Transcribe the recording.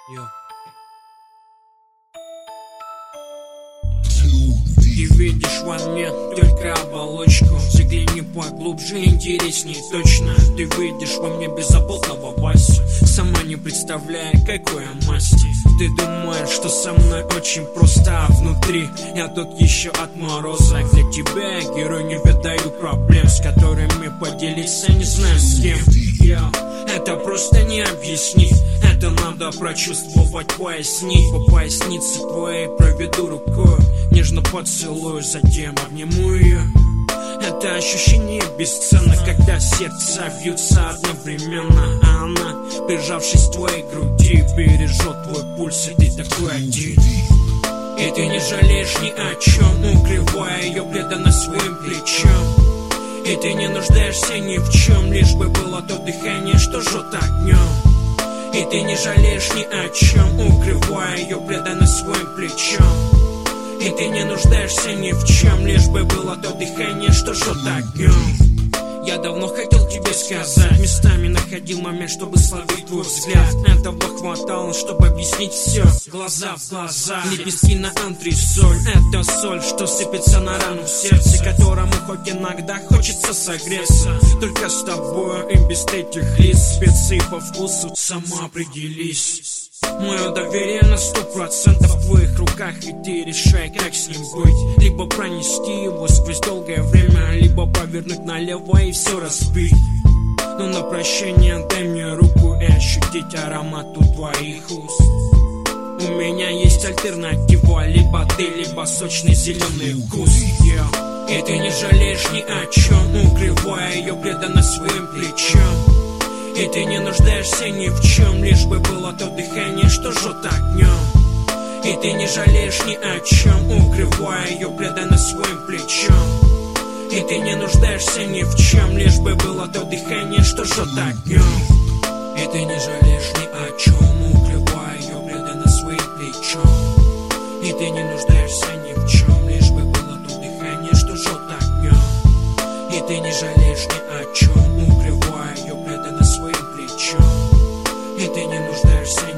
Йо. Ты видишь во мне только оболочку. Загляни поглубже, интересней точно. Ты видишь во мне беззаботного Васю, сама не представляя, какой я масти. Ты думаешь, что со мной очень просто, а внутри я тут еще от мороза. Для тебя я герой, не ведаю проблем, с которыми поделиться не знаю с кем. Это просто не объяснить, это надо прочувствовать, пояснить. По пояснице твоей проведу рукой, нежно поцелую, затем обниму ее. Это ощущение бесценно, когда сердца бьются одновременно, а она, прижавшись к твоей груди, бережет твой пульс, и ты такой один. И ты не жалеешь ни о чем, укрывая ее преданно своим плечом. И ты не нуждаешься ни в чем, лишь бы было то дыхание, что жжет огнем. И ты не жалеешь ни о чем, укрывая ее преданно своим плечом. И ты не нуждаешься ни в чем, лишь бы было то дыхание, что жжет огнем. Я давно хотел тебе сказать, местами находил момент, чтобы словить твой взгляд. Этого хватало, чтобы объяснить все, глаза в глаза. Лепестки на антресоль, это соль, что сыпется на рану в сердце, которому хоть иногда хочется согреться. Только с тобой и без этих лиц, специи по вкусу, сама определись. Мое доверие на 100% в твоих руках, и ты решай, как с ним быть. Либо пронести его сквозь долгое время, либо повернуть налево и все разбить. Но на прощение дай мне руку и ощутить аромат у твоих уст. У меня есть альтернатива, либо ты, либо сочный зеленый вкус. И ты не жалеешь ни о чем, укрывая ее преданно своим плечом. И ты не нуждаешься ни в чем, лишь бы было то дыхание, что жжет огнем. И ты не жалеешь ни о чем, укрывая ее преданно своим плечом. И ты не нуждаешься ни в чем, лишь бы было то дыхание, что жжет огнем. И ты не жалеешь ни о чем, укрывая ее преданно своим плечом. И ты не нуждаешься ни в чем, лишь бы было то дыхание, что жжет огнем. И ты не жалеешь ни о чем, укрывая ее преданно своим плечом. И ты не нуждаешься